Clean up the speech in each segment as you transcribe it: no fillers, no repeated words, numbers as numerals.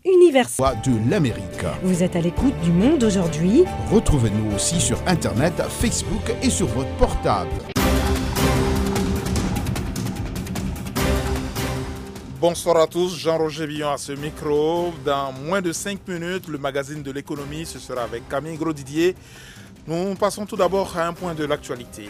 universelle. Voix de l'Amérique. Vous êtes à l'écoute du Monde aujourd'hui. Retrouvez-nous aussi sur Internet, Facebook et sur votre portable. Bonsoir à tous, Jean-Roger Villon à ce micro. Dans moins de 5 minutes, le magazine de l'économie, ce sera avec Camille Grosdidier. Nous passons tout d'abord à un point de l'actualité.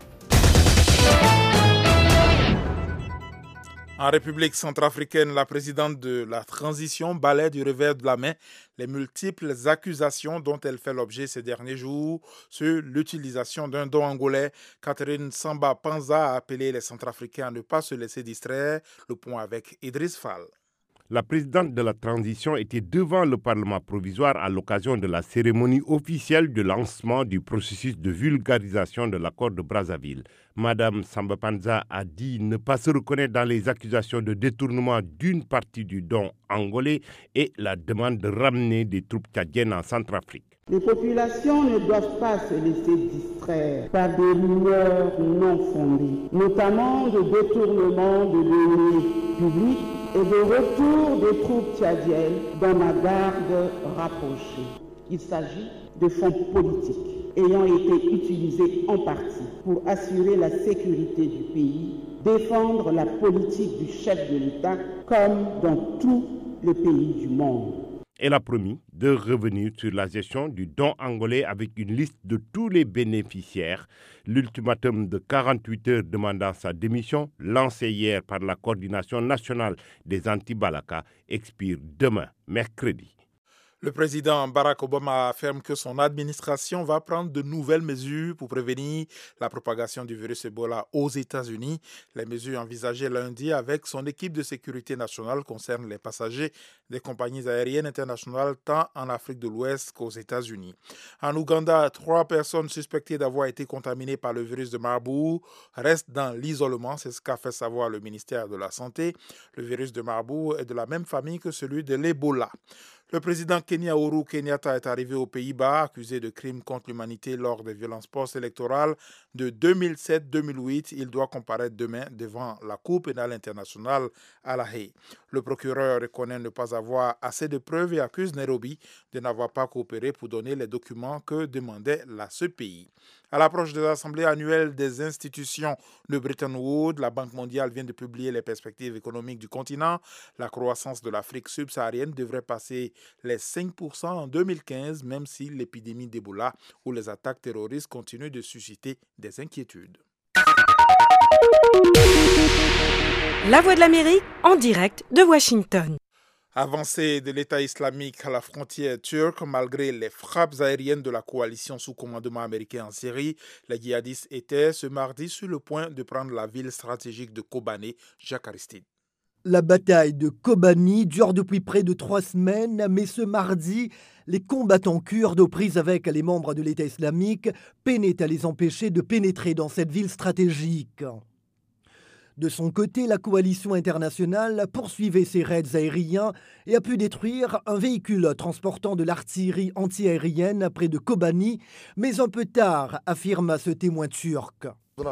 En République centrafricaine, la présidente de la transition balaie du revers de la main les multiples accusations dont elle fait l'objet ces derniers jours sur l'utilisation d'un don angolais. Catherine Samba Panza a appelé les Centrafricains à ne pas se laisser distraire. Le point avec Idriss Fall. La présidente de la transition était devant le Parlement provisoire à l'occasion de la cérémonie officielle de lancement du processus de vulgarisation de l'accord de Brazzaville. Madame Samba Panza a dit ne pas se reconnaître dans les accusations de détournement d'une partie du don angolais et la demande de ramener des troupes tchadiennes en Centrafrique. Les populations ne doivent pas se laisser distraire par des rumeurs non fondées, notamment de détournement de deniers publics et de retour des troupes tchadiennes dans la garde rapprochée. Il s'agit de fonds politiques ayant été utilisés en partie pour assurer la sécurité du pays, défendre la politique du chef de l'État comme dans tous les pays du monde. Elle a promis de revenir sur la gestion du don angolais avec une liste de tous les bénéficiaires. L'ultimatum de 48 heures demandant sa démission, lancé hier par la coordination nationale des anti-Balaka, expire demain, mercredi. Le président Barack Obama affirme que son administration va prendre de nouvelles mesures pour prévenir la propagation du virus Ebola aux États-Unis. Les mesures envisagées lundi avec son équipe de sécurité nationale concernent les passagers des compagnies aériennes internationales tant en Afrique de l'Ouest qu'aux États-Unis. En Ouganda, 3 personnes suspectées d'avoir été contaminées par le virus de Marburg restent dans l'isolement. C'est ce qu'a fait savoir le ministère de la Santé. Le virus de Marburg est de la même famille que celui de l'Ebola. Le président Kenya Uhuru Kenyatta est arrivé aux Pays-Bas, accusé de crimes contre l'humanité lors des violences post-électorales de 2007-2008. Il doit comparaître demain devant la Cour pénale internationale à La Haye. Le procureur reconnaît ne pas avoir assez de preuves et accuse Nairobi de n'avoir pas coopéré pour donner les documents que demandait ce pays. À l'approche de l'Assemblée annuelle des institutions de Bretton Woods, la Banque mondiale vient de publier les perspectives économiques du continent. La croissance de l'Afrique subsaharienne devrait passer les 5% en 2015, même si l'épidémie d'Ebola ou les attaques terroristes continuent de susciter des inquiétudes. La Voix de l'Amérique en direct de Washington. Avancée de l'État islamique à la frontière turque, malgré les frappes aériennes de la coalition sous commandement américain en Syrie, les djihadistes étaient ce mardi sur le point de prendre la ville stratégique de Kobané. Jacques Aristide. La bataille de Kobani dure depuis près de 3 semaines, mais ce mardi, les combattants kurdes aux prises avec les membres de l'État islamique peinaient à les empêcher de pénétrer dans cette ville stratégique. De son côté, la coalition internationale poursuivait ses raids aériens et a pu détruire un véhicule transportant de l'artillerie antiaérienne près de Kobani, mais un peu tard, affirme ce témoin turc.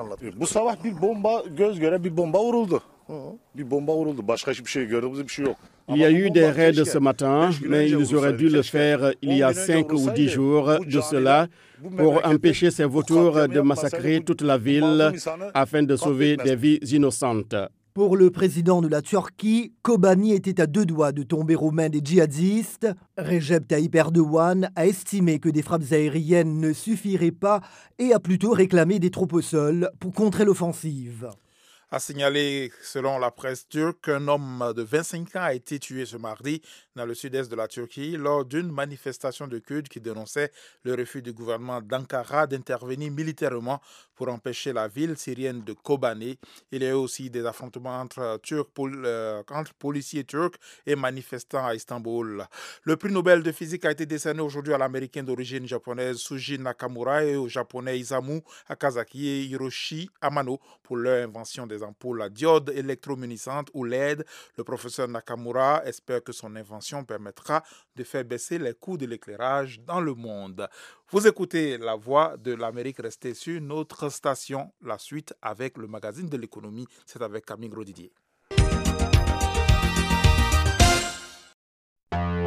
Il y a eu des raids ce matin, mais ils auraient dû le faire il y a 5 ou 10 jours de cela pour empêcher ces vautours de massacrer toute la ville afin de sauver des vies innocentes. Pour le président de la Turquie, Kobani était à 2 doigts de tomber aux mains des djihadistes. Recep Tayyip Erdogan a estimé que des frappes aériennes ne suffiraient pas et a plutôt réclamé des troupes au sol pour contrer l'offensive. A signalé, selon la presse turque, qu'un homme de 25 ans a été tué ce mardi dans le sud-est de la Turquie lors d'une manifestation de Kurdes qui dénonçait le refus du gouvernement d'Ankara d'intervenir militairement pour empêcher la ville syrienne de Kobané. Il y a eu aussi des affrontements entre policiers turcs et manifestants à Istanbul. Le prix Nobel de physique a été décerné aujourd'hui à l'américain d'origine japonaise Suji Nakamura et au japonais Isamu Akazaki et Hiroshi Amano pour leur invention des ampoules à diode électroluminescentes ou LED. Le professeur Nakamura espère que son invention permettra de faire baisser les coûts de l'éclairage dans le monde. Vous écoutez La Voix de l'Amérique, restez sur notre station. La suite avec le magazine de l'économie, c'est avec Camille Grosdidier.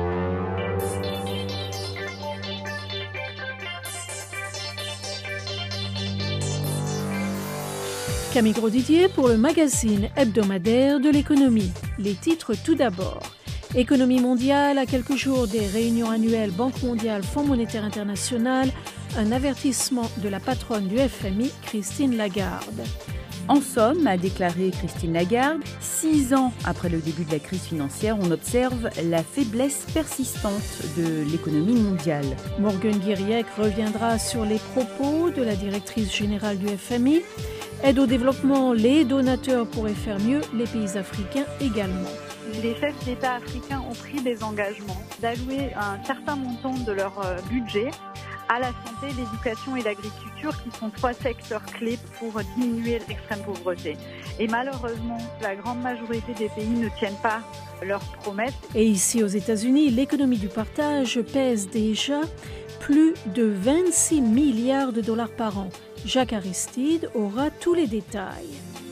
Camille Grosdidier pour le magazine hebdomadaire de l'économie. Les titres tout d'abord. Économie mondiale à quelques jours des réunions annuelles Banque mondiale, Fonds monétaire international. Un avertissement de la patronne du FMI, Christine Lagarde. En somme, a déclaré Christine Lagarde, 6 ans après le début de la crise financière, on observe la faiblesse persistante de l'économie mondiale. Morgan Guiriec reviendra sur les propos de la directrice générale du FMI. Aide au développement, les donateurs pourraient faire mieux, les pays africains également. Les chefs d'État africains ont pris des engagements d'allouer un certain montant de leur budget à la santé, l'éducation et l'agriculture, qui sont 3 secteurs clés pour diminuer l'extrême pauvreté. Et malheureusement, la grande majorité des pays ne tiennent pas leurs promesses. Et ici aux États-Unis, l'économie du partage pèse déjà plus de 26 milliards de dollars par an. Jacques Aristide aura tous les détails.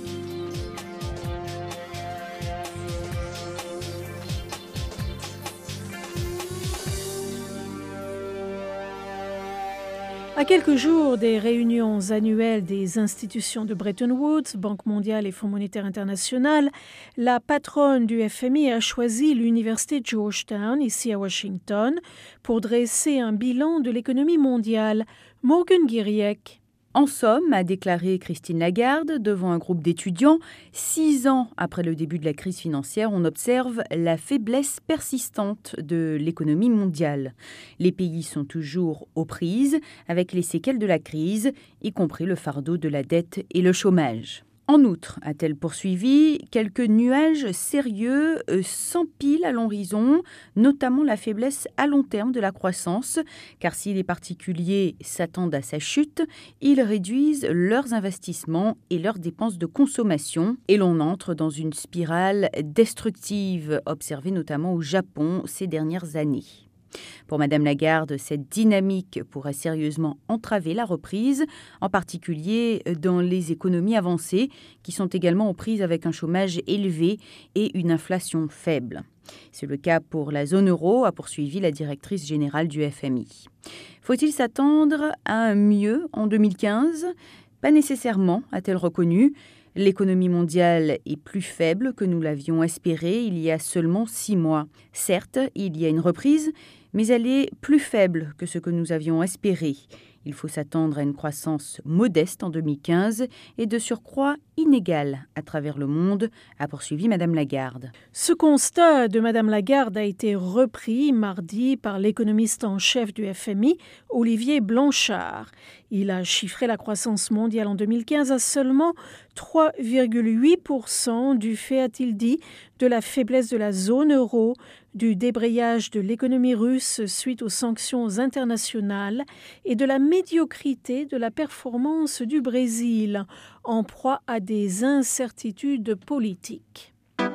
À quelques jours des réunions annuelles des institutions de Bretton Woods, Banque mondiale et Fonds monétaire international, la patronne du FMI a choisi l'université Georgetown, ici à Washington, pour dresser un bilan de l'économie mondiale. Morgan Guiriec. En somme, a déclaré Christine Lagarde devant un groupe d'étudiants, 6 ans après le début de la crise financière, on observe la faiblesse persistante de l'économie mondiale. Les pays sont toujours aux prises avec les séquelles de la crise, y compris le fardeau de la dette et le chômage. En outre, a-t-elle poursuivi, quelques nuages sérieux s'empilent à l'horizon, notamment la faiblesse à long terme de la croissance, car si les particuliers s'attendent à sa chute, ils réduisent leurs investissements et leurs dépenses de consommation, et l'on entre dans une spirale destructive, observée notamment au Japon ces dernières années. Pour Mme Lagarde, cette dynamique pourrait sérieusement entraver la reprise, en particulier dans les économies avancées, qui sont également aux prises avec un chômage élevé et une inflation faible. C'est le cas pour la zone euro, a poursuivi la directrice générale du FMI. Faut-il s'attendre à un mieux en 2015 ? Pas nécessairement, a-t-elle reconnu. L'économie mondiale est plus faible que nous l'avions espéré il y a seulement 6 mois. Certes, il y a une reprise, mais elle est plus faible que ce que nous avions espéré. Il faut s'attendre à une croissance modeste en 2015 et de surcroît inégale à travers le monde, a poursuivi Mme Lagarde. Ce constat de Mme Lagarde a été repris mardi par l'économiste en chef du FMI, Olivier Blanchard. Il a chiffré la croissance mondiale en 2015 à seulement 3,8% du fait, a-t-il dit, de la faiblesse de la zone euro, du débrayage de l'économie russe suite aux sanctions internationales et de la médiocrité de la performance du Brésil, en proie à des incertitudes politiques.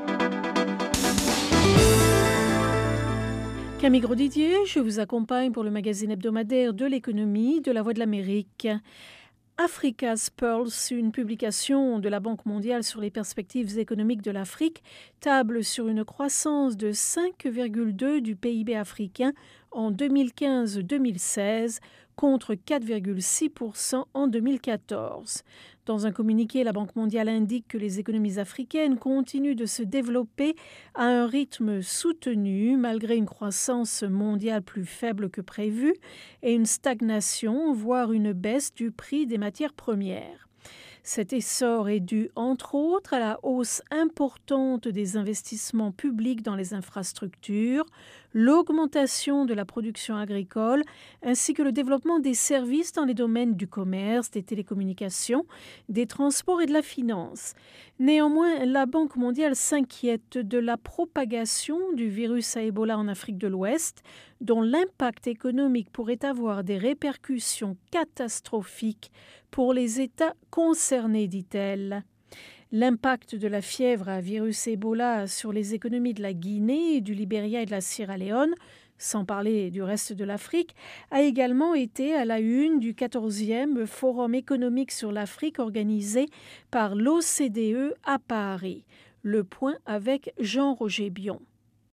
Camille Grosdidier, je vous accompagne pour le magazine hebdomadaire de l'économie de la Voix de l'Amérique. Africa's Pulse, une publication de la Banque mondiale sur les perspectives économiques de l'Afrique, table sur une croissance de 5,2 du PIB africain en 2015-2016 contre 4,6% en 2014. Dans un communiqué, la Banque mondiale indique que les économies africaines continuent de se développer à un rythme soutenu malgré une croissance mondiale plus faible que prévu et une stagnation, voire une baisse du prix des matières premières. Cet essor est dû, entre autres, à la hausse importante des investissements publics dans les infrastructures, l'augmentation de la production agricole, ainsi que le développement des services dans les domaines du commerce, des télécommunications, des transports et de la finance. Néanmoins, la Banque mondiale s'inquiète de la propagation du virus à Ebola en Afrique de l'Ouest, dont l'impact économique pourrait avoir des répercussions catastrophiques pour les États concernés, dit-elle. L'impact de la fièvre à virus Ebola sur les économies de la Guinée, du Libéria et de la Sierra Leone, sans parler du reste de l'Afrique, a également été à la une du 14e Forum économique sur l'Afrique organisé par l'OCDE à Paris. Le point avec Jean-Roger Bion.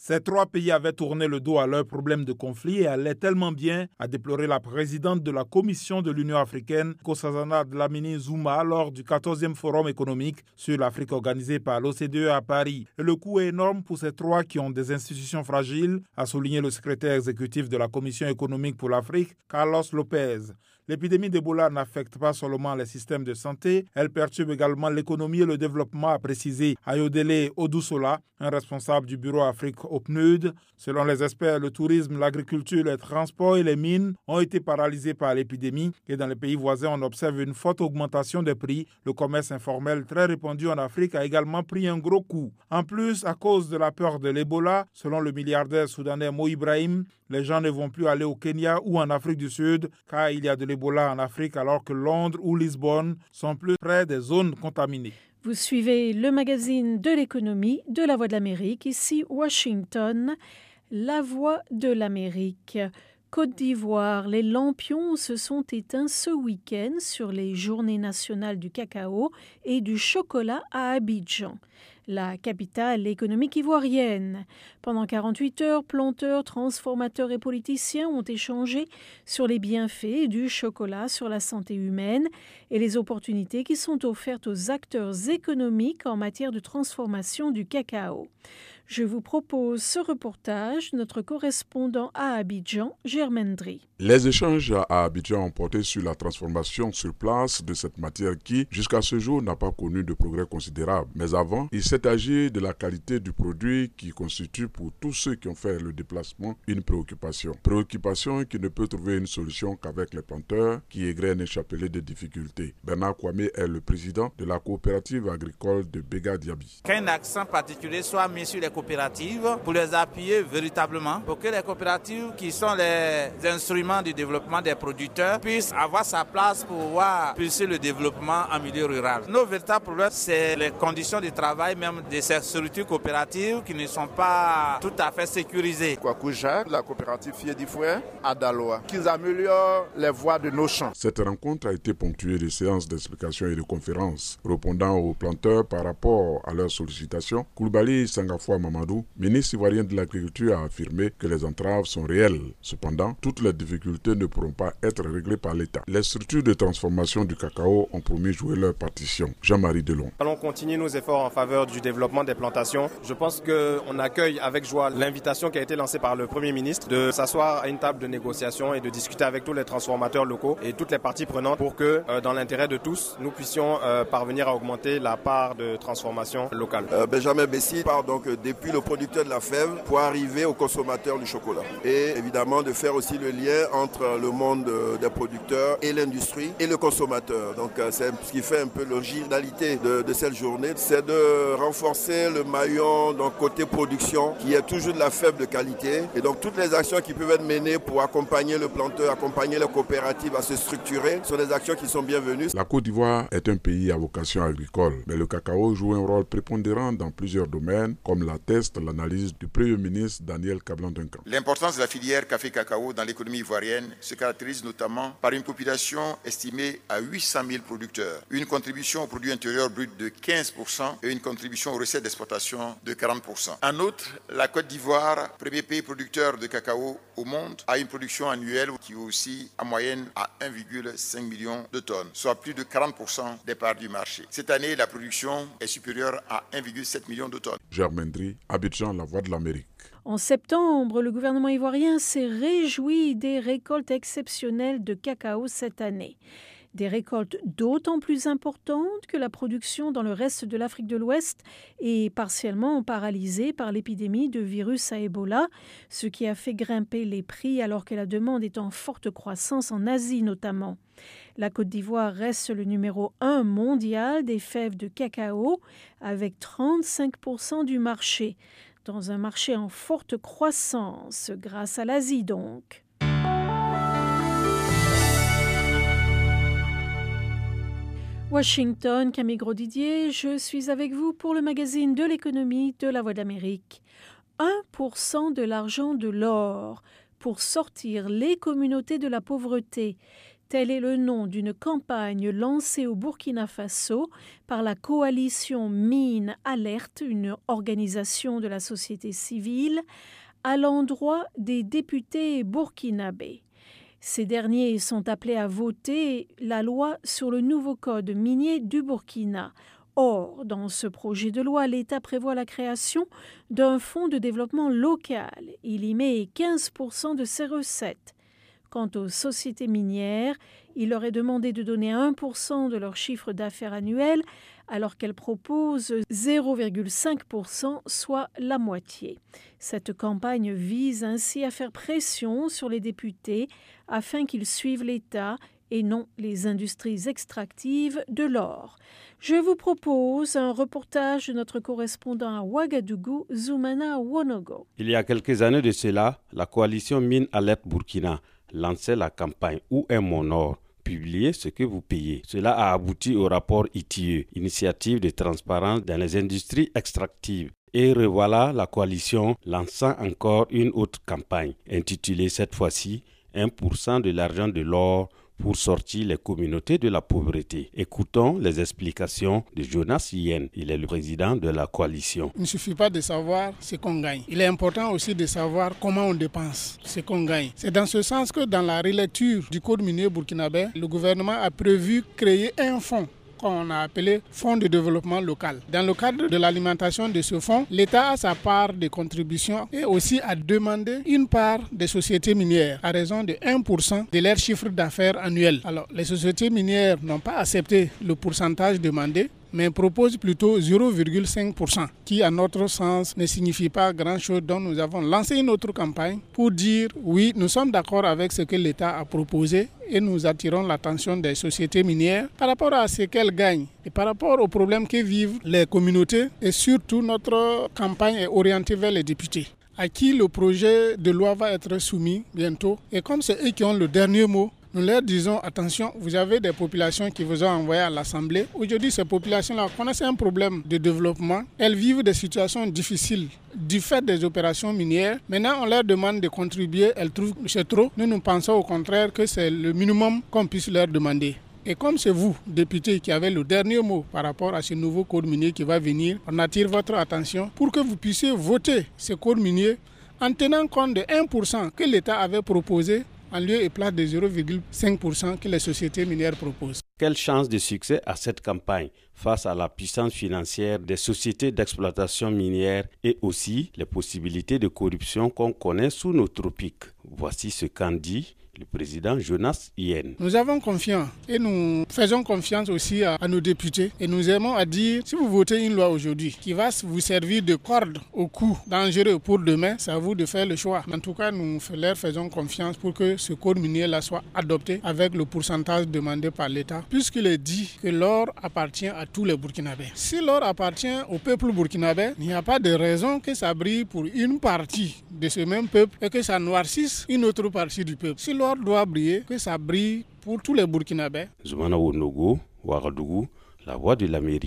Ces 3 pays avaient tourné le dos à leurs problèmes de conflit et allaient tellement bien, a déploré la présidente de la Commission de l'Union africaine, Nkosazana Dlamini Zuma, lors du 14e forum économique sur l'Afrique organisé par l'OCDE à Paris. Et le coût est énorme pour ces 3 qui ont des institutions fragiles, a souligné le secrétaire exécutif de la Commission économique pour l'Afrique, Carlos Lopez. L'épidémie d'Ebola n'affecte pas seulement les systèmes de santé, elle perturbe également l'économie et le développement, a précisé Ayodele Odusola, un responsable du bureau Afrique au PNUD. Selon les experts, le tourisme, l'agriculture, les transports et les mines ont été paralysés par l'épidémie et dans les pays voisins, on observe une forte augmentation des prix. Le commerce informel très répandu en Afrique a également pris un gros coup. En plus, à cause de la peur de l'Ebola, selon le milliardaire soudanais Mo Ibrahim, les gens ne vont plus aller au Kenya ou en Afrique du Sud car il y a de l'Ebola en Afrique alors que Londres ou Lisbonne sont plus près des zones contaminées. Vous suivez le magazine de l'économie de La Voix de l'Amérique, ici Washington, La Voix de l'Amérique. Côte d'Ivoire, les lampions se sont éteints ce week-end sur les journées nationales du cacao et du chocolat à Abidjan, la capitale économique ivoirienne. Pendant 48 heures, planteurs, transformateurs et politiciens ont échangé sur les bienfaits du chocolat sur la santé humaine et les opportunités qui sont offertes aux acteurs économiques en matière de transformation du cacao. Je vous propose ce reportage, notre correspondant à Abidjan, Germaine Dry. Les échanges à Abidjan ont porté sur la transformation sur place de cette matière qui, jusqu'à ce jour, n'a pas connu de progrès considérable. Mais avant, il s'est agi de la qualité du produit qui constitue pour tous ceux qui ont fait le déplacement une préoccupation. Préoccupation qui ne peut trouver une solution qu'avec les planteurs qui égrènent un chapelet de difficultés. Bernard Kwame est le président de la coopérative agricole de Bega Diaby. Qu'un accent particulier soit mis sur les coopératives pour les appuyer véritablement, pour que les coopératives qui sont les instruments du développement des producteurs puissent avoir sa place pour pouvoir pulser le développement en milieu rural. Nos véritables problèmes, c'est les conditions de travail même de ces structures coopératives qui ne sont pas tout à fait sécurisées. Kwakouja, la coopérative Fiedifoué, à Daloa, qu'ils améliorent les voies de nos champs. Cette rencontre a été ponctuée de séances d'explication et de conférences. Répondant aux planteurs par rapport à leurs sollicitations, Koulibaly Sangafoua Mamadou, ministre ivoirien de l'Agriculture, a affirmé que les entraves sont réelles. Cependant, toutes les difficultés ne pourront pas être réglées par l'État. Les structures de transformation du cacao ont promis jouer leur partition. Jean-Marie Delon. Allons continuer nos efforts en faveur du développement des plantations. Je pense qu'on accueille avec joie l'invitation qui a été lancée par le Premier ministre de s'asseoir à une table de négociation et de discuter avec tous les transformateurs locaux et toutes les parties prenantes pour que, dans l'intérêt de tous, nous puissions parvenir à augmenter la part de transformation locale. Benjamin Bessi part donc depuis le producteur de la fève pour arriver au consommateur du chocolat. Et évidemment de faire aussi le lien entre le monde des producteurs et l'industrie et le consommateur. Donc c'est ce qui fait un peu l'originalité de cette journée, c'est de renforcer le maillon donc côté production qui est toujours de la fève de qualité. Et donc toutes les actions qui peuvent être menées pour accompagner le planteur, accompagner les coopératives à se structurer sont des actions qui sont bienvenues. La Côte d'Ivoire est un pays à vocation agricole, mais le cacao joue un rôle prépondérant dans plusieurs domaines, comme l'atteste l'analyse du Premier ministre Daniel Kablan-Duncan. L'importance de la filière café-cacao dans l'économie ivoirienne se caractérise notamment par une population estimée à 800 000 producteurs, une contribution au produit intérieur brut de 15% et une contribution aux recettes d'exportation de 40%. En outre, la Côte d'Ivoire, premier pays producteur de cacao au monde, a une production annuelle qui est aussi en moyenne à 1,5 million de tonnes, soit plus de 40% des parts du marché. Cette année, la production est supérieure à 1,7 million de tonnes. Germaine Dry, Abidjan, La Voix de l'Amérique. En septembre, le gouvernement ivoirien s'est réjoui des récoltes exceptionnelles de cacao cette année. Des récoltes d'autant plus importantes que la production dans le reste de l'Afrique de l'Ouest est partiellement paralysée par l'épidémie de virus à Ebola, ce qui a fait grimper les prix alors que la demande est en forte croissance en Asie notamment. La Côte d'Ivoire reste le numéro 1 mondial des fèves de cacao avec 35% du marché, dans un marché en forte croissance grâce à l'Asie donc. Washington, Camille Grosdidier, je suis avec vous pour le magazine de l'économie de La Voix d'Amérique. 1% de l'argent de l'or pour sortir les communautés de la pauvreté. Tel est le nom d'une campagne lancée au Burkina Faso par la coalition Mine Alerte, une organisation de la société civile, à l'endroit des députés burkinabés. Ces derniers sont appelés à voter la loi sur le nouveau code minier du Burkina. Or, dans ce projet de loi, l'État prévoit la création d'un fonds de développement local. Il y met 15% de ses recettes. Quant aux sociétés minières, il leur est demandé de donner 1% de leur chiffre d'affaires annuel, alors qu'elles proposent 0,5%, soit la moitié. Cette campagne vise ainsi à faire pression sur les députés afin qu'ils suivent l'État et non les industries extractives de l'or. Je vous propose un reportage de notre correspondant à Ouagadougou, Zoumana Wonogo. Il y a quelques années de cela, la coalition Mine Alerte Burkina lançait la campagne « Où est mon or ?» Publiez ce que vous payez. Cela a abouti au rapport ITIE, Initiative de transparence dans les industries extractives. Et revoilà la coalition lançant encore une autre campagne, intitulée cette fois-ci « 1% de l'argent de l'or » pour sortir les communautés de la pauvreté. Écoutons les explications de Jonas Yen. Il est le président de la coalition. Il ne suffit pas de savoir ce qu'on gagne. Il est important aussi de savoir comment on dépense ce qu'on gagne. C'est dans ce sens que dans la relecture du code minier burkinabé, le gouvernement a prévu créer un fonds qu'on a appelé Fonds de développement local. Dans le cadre de l'alimentation de ce fonds, l'État a sa part de contribution et aussi a demandé une part des sociétés minières à raison de 1% de leur chiffre d'affaires annuel. Alors, les sociétés minières n'ont pas accepté le pourcentage demandé, mais propose plutôt 0,5%, qui à notre sens ne signifie pas grand-chose. Donc nous avons lancé une autre campagne pour dire oui, nous sommes d'accord avec ce que l'État a proposé et nous attirons l'attention des sociétés minières par rapport à ce qu'elles gagnent et par rapport aux problèmes que vivent les communautés. Et surtout, notre campagne est orientée vers les députés, à qui le projet de loi va être soumis bientôt. Et comme c'est eux qui ont le dernier mot, nous leur disons, attention, vous avez des populations qui vous ont envoyé à l'Assemblée. Aujourd'hui, ces populations-là connaissent un problème de développement. Elles vivent des situations difficiles du fait des opérations minières. Maintenant, on leur demande de contribuer. Elles trouvent que c'est trop. Nous pensons au contraire que c'est le minimum qu'on puisse leur demander. Et comme c'est vous, députés, qui avez le dernier mot par rapport à ce nouveau code minier qui va venir, on attire votre attention pour que vous puissiez voter ce code minier en tenant compte de 1% que l'État avait proposé en lieu et place de 0,5% que les sociétés minières proposent. Quelle chance de succès à cette campagne face à la puissance financière des sociétés d'exploitation minière et aussi les possibilités de corruption qu'on connaît sous nos tropiques. Voici ce qu'en dit le président Jonas Yen. Nous avons confiance et nous faisons confiance aussi à nos députés et nous aimons à dire, si vous votez une loi aujourd'hui qui va vous servir de corde au cou dangereux pour demain, c'est à vous de faire le choix. En tout cas, nous leur faisons confiance pour que ce code minier-là soit adopté avec le pourcentage demandé par l'État, puisqu'il est dit que l'or appartient à tous les Burkinabés. Si l'or appartient au peuple burkinabé, il n'y a pas de raison que ça brille pour une partie de ce même peuple et que ça noircisse une autre partie du peuple. Si l'or doit briller, que ça brille pour tous les Burkinabés. Zoumana Wonogo, Ouagadougou, la voix de l'Amérique.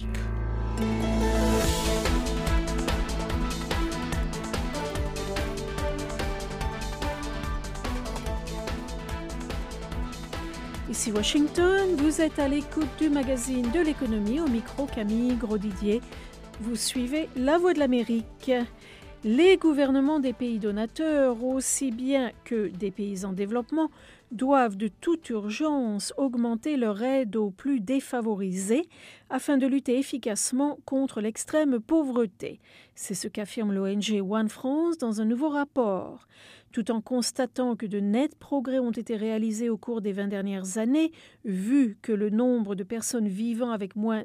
Ici Washington, vous êtes à l'écoute du magazine de l'économie, au micro Camille Grosdidier. Vous suivez La Voix de l'Amérique. Les gouvernements des pays donateurs, aussi bien que des pays en développement, doivent de toute urgence augmenter leur aide aux plus défavorisés afin de lutter efficacement contre l'extrême pauvreté. C'est ce qu'affirme l'ONG One France dans un nouveau rapport. Tout en constatant que de nets progrès ont été réalisés au cours des 20 dernières années, vu que le nombre de personnes vivant avec moins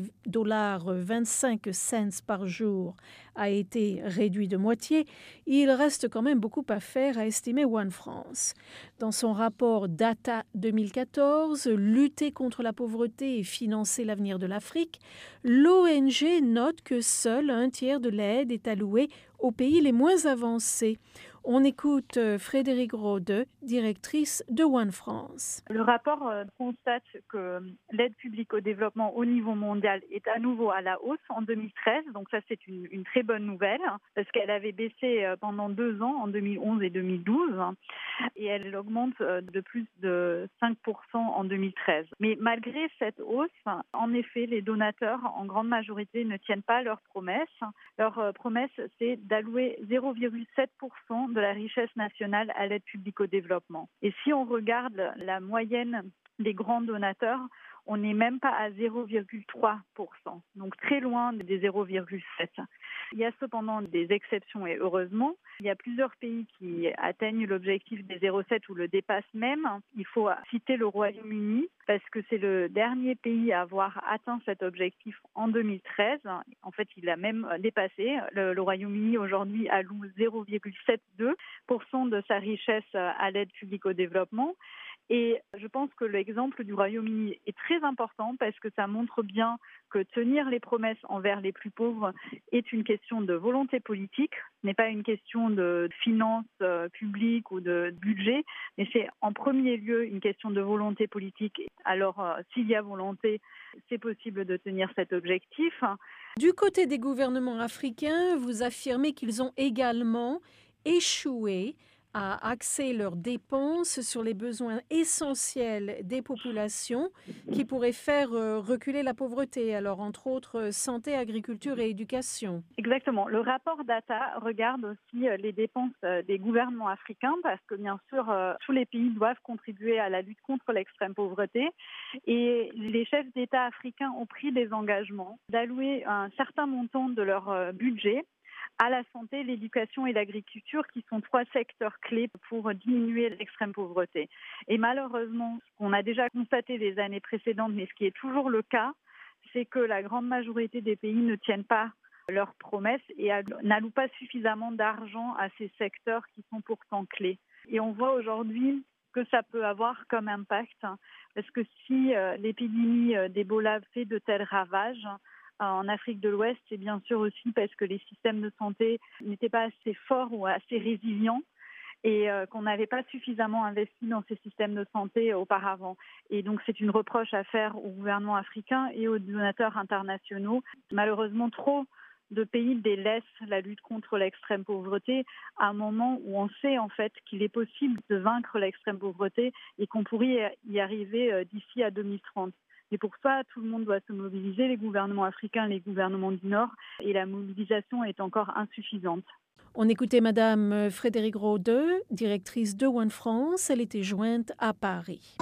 $1,25 par jour a été réduit de moitié, il reste quand même beaucoup à faire, a estimé One France. Dans son rapport Data 2014, Lutter contre la pauvreté et financer l'avenir de l'Afrique, l'ONG note que seul un tiers de l'aide est alloué aux pays les moins avancés. On écoute Frédérique Rode, directrice de One France. Le rapport constate que l'aide publique au développement au niveau mondial est à nouveau à la hausse en 2013. Donc ça, c'est une très bonne nouvelle parce qu'elle avait baissé pendant 2 ans, en 2011 et 2012. Et elle augmente de plus de 5% en 2013. Mais malgré cette hausse, en effet, les donateurs, en grande majorité, ne tiennent pas leurs promesses. Leur promesse, c'est d'allouer 0,7% de la richesse nationale à l'aide publique au développement. Et si on regarde la moyenne des grands donateurs, on n'est même pas à 0,3%, donc très loin des 0,7%. Il y a cependant des exceptions et heureusement, il y a plusieurs pays qui atteignent l'objectif des 0,7 ou le dépassent même. Il faut citer le Royaume-Uni parce que c'est le dernier pays à avoir atteint cet objectif en 2013. En fait, il l'a même dépassé. Le Royaume-Uni aujourd'hui alloue 0,72% de sa richesse à l'aide publique au développement. Et je pense que l'exemple du Royaume-Uni est très important parce que ça montre bien que tenir les promesses envers les plus pauvres est une question de volonté politique, ce n'est pas une question de finances publiques ou de budget, mais c'est en premier lieu une question de volonté politique. Alors, s'il y a volonté, c'est possible de tenir cet objectif. Du côté des gouvernements africains, vous affirmez qu'ils ont également échoué à axer leurs dépenses sur les besoins essentiels des populations qui pourraient faire reculer la pauvreté, alors entre autres santé, agriculture et éducation. Exactement. Le rapport Data regarde aussi les dépenses des gouvernements africains parce que bien sûr, tous les pays doivent contribuer à la lutte contre l'extrême pauvreté et les chefs d'État africains ont pris des engagements d'allouer un certain montant de leur budget à la santé, l'éducation et l'agriculture, qui sont 3 secteurs clés pour diminuer l'extrême pauvreté. Et malheureusement, ce qu'on a déjà constaté les années précédentes, mais ce qui est toujours le cas, c'est que la grande majorité des pays ne tiennent pas leurs promesses et n'allouent pas suffisamment d'argent à ces secteurs qui sont pourtant clés. Et on voit aujourd'hui que ça peut avoir comme impact, parce que si l'épidémie d'Ebola fait de tels ravages, en Afrique de l'Ouest, c'est bien sûr aussi parce que les systèmes de santé n'étaient pas assez forts ou assez résilients et qu'on n'avait pas suffisamment investi dans ces systèmes de santé auparavant. Et donc, c'est une reproche à faire au gouvernement africain et aux donateurs internationaux. Malheureusement, trop de pays délaissent la lutte contre l'extrême pauvreté à un moment où on sait en fait qu'il est possible de vaincre l'extrême pauvreté et qu'on pourrait y arriver d'ici à 2030. Et pour ça, tout le monde doit se mobiliser, les gouvernements africains, les gouvernements du Nord, et la mobilisation est encore insuffisante. On écoutait Madame Frédérique Rode, directrice de One France. Elle était jointe à Paris.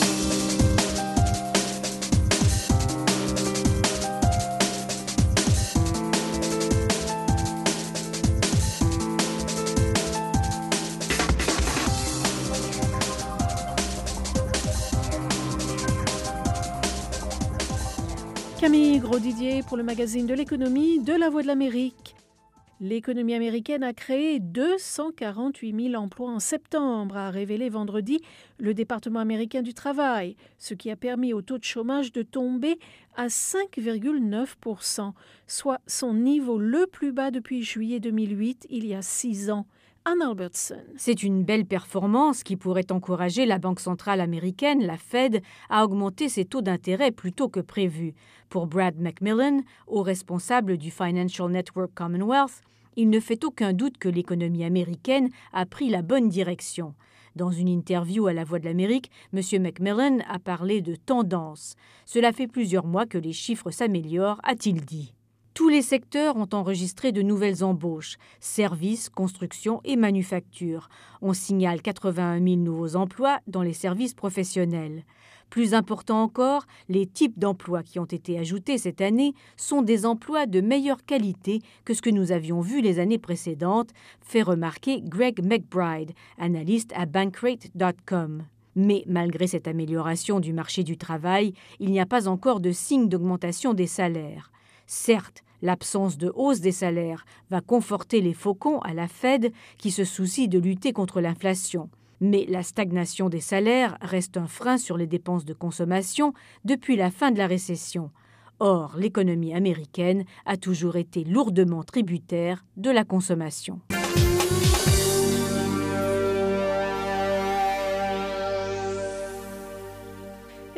Camille Grosdidier pour le magazine de l'économie de La Voix de l'Amérique. L'économie américaine a créé 248 000 emplois en septembre, a révélé vendredi le département américain du travail, ce qui a permis au taux de chômage de tomber à 5,9%, soit son niveau le plus bas depuis juillet 2008, il y a 6 ans. Ann Albertson. C'est une belle performance qui pourrait encourager la Banque centrale américaine, la Fed, à augmenter ses taux d'intérêt plus tôt que prévu. Pour Brad McMillan, haut responsable du Financial Network Commonwealth, il ne fait aucun doute que l'économie américaine a pris la bonne direction. Dans une interview à La Voix de l'Amérique, M. McMillan a parlé de tendance. Cela fait plusieurs mois que les chiffres s'améliorent, a-t-il dit. Tous les secteurs ont enregistré de nouvelles embauches, services, construction et manufacture. On signale 81 000 nouveaux emplois dans les services professionnels. Plus important encore, les types d'emplois qui ont été ajoutés cette année sont des emplois de meilleure qualité que ce que nous avions vu les années précédentes, fait remarquer Greg McBride, analyste à Bankrate.com. Mais malgré cette amélioration du marché du travail, il n'y a pas encore de signe d'augmentation des salaires. Certes, l'absence de hausse des salaires va conforter les faucons à la Fed qui se soucie de lutter contre l'inflation. Mais la stagnation des salaires reste un frein sur les dépenses de consommation depuis la fin de la récession. Or, l'économie américaine a toujours été lourdement tributaire de la consommation.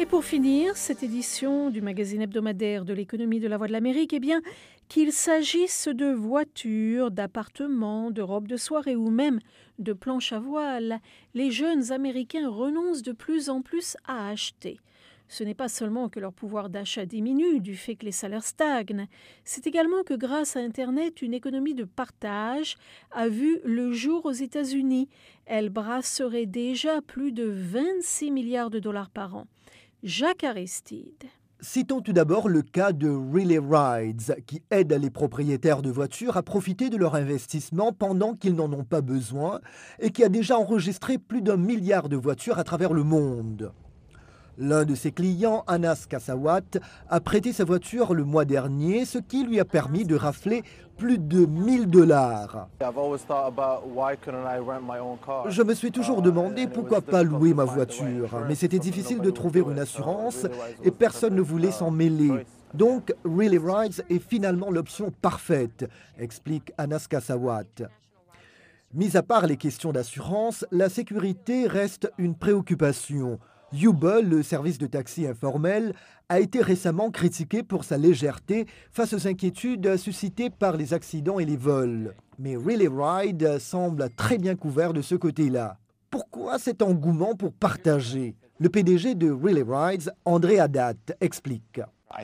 pour finir cette édition du magazine hebdomadaire de l'économie de la Voix de l'Amérique, eh bien, qu'il s'agisse de voitures, d'appartements, de robes de soirée ou même de planches à voile, les jeunes Américains renoncent de plus en plus à acheter. Ce n'est pas seulement que leur pouvoir d'achat diminue du fait que les salaires stagnent, c'est également que grâce à Internet, une économie de partage a vu le jour aux États-Unis. Elle brasserait déjà plus de 26 milliards de dollars par an. Jacques Aristide. Citons tout d'abord le cas de Relay Rides, qui aide les propriétaires de voitures à profiter de leur investissement pendant qu'ils n'en ont pas besoin et qui a déjà enregistré plus d'1 milliard de voitures à travers le monde. L'un de ses clients, Anas Kassawat, a prêté sa voiture le mois dernier, ce qui lui a permis de rafler plus de $1 000. Je me suis toujours demandé pourquoi pas louer ma voiture, mais c'était difficile de trouver une assurance et personne ne voulait s'en mêler. Donc, Relay Rides est finalement l'option parfaite, explique Anas Kassawat. Mis à part les questions d'assurance, la sécurité reste une préoccupation. Uber, le service de taxi informel, a été récemment critiqué pour sa légèreté face aux inquiétudes suscitées par les accidents et les vols. Mais Relay Ride semble très bien couvert de ce côté-là. Pourquoi cet engouement pour partager ? Le PDG de Relay Rides, André Haddad, explique.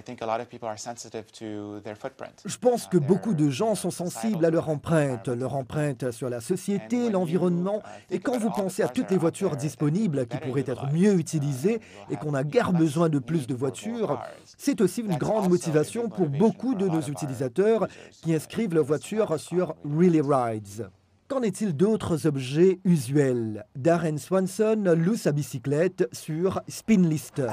Je pense que beaucoup de gens sont sensibles à leur empreinte sur la société, l'environnement. Et quand vous pensez à toutes les voitures disponibles qui pourraient être mieux utilisées et qu'on n'a guère besoin de plus de voitures, c'est aussi une grande motivation pour beaucoup de nos utilisateurs qui inscrivent leur voiture sur Relay Rides. Qu'en est-il d'autres objets usuels ? Darren Swanson loue sa bicyclette sur Spinlister.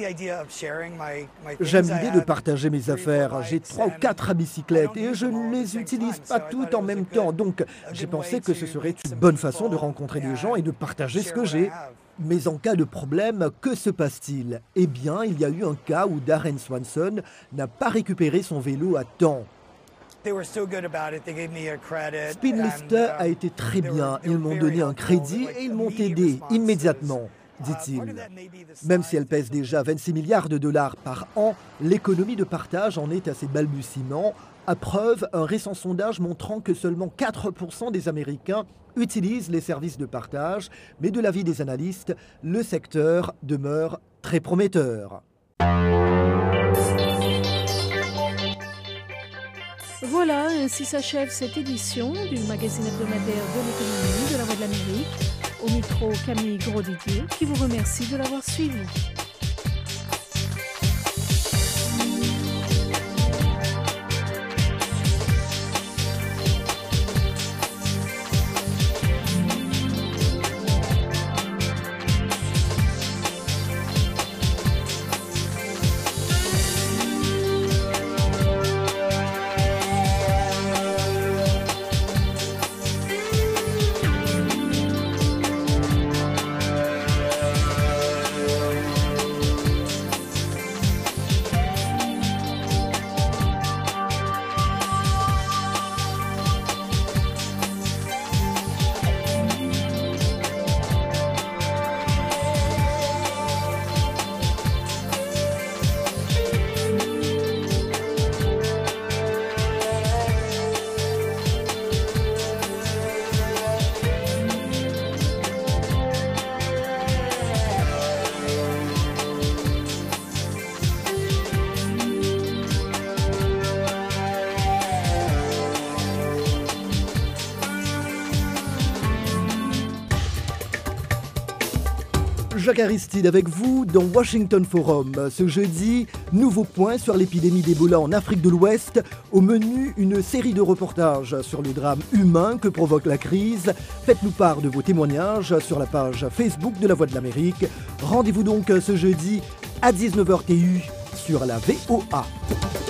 J'aime l'idée de partager mes affaires. J'ai 3 ou 4 bicyclettes et je ne les utilise pas toutes en même temps. Donc, j'ai pensé que ce serait une bonne façon de rencontrer des gens et de partager ce que j'ai. Mais en cas de problème, que se passe-t-il ? Eh bien, il y a eu un cas où Darren Swanson n'a pas récupéré son vélo à temps. Spinlister a été très bien. Ils m'ont donné un crédit et ils m'ont aidé immédiatement, dit-il. Même si elle pèse déjà 26 milliards de dollars par an, l'économie de partage en est à ses balbutiements. À preuve, un récent sondage montrant que seulement 4% des Américains utilisent les services de partage. Mais de l'avis des analystes, le secteur demeure très prometteur. Voilà, ainsi s'achève cette édition du magazine hebdomadaire de l'économie de la Voix de l'Amérique. Au micro, Camille Grosdidier, qui vous remercie de l'avoir suivi. Jacques Aristide avec vous dans Washington Forum. Ce jeudi, nouveau point sur l'épidémie d'Ebola en Afrique de l'Ouest. Au menu, une série de reportages sur le drame humain que provoque la crise. Faites-nous part de vos témoignages sur la page Facebook de la Voix de l'Amérique. Rendez-vous donc ce jeudi à 19h TU sur la VOA.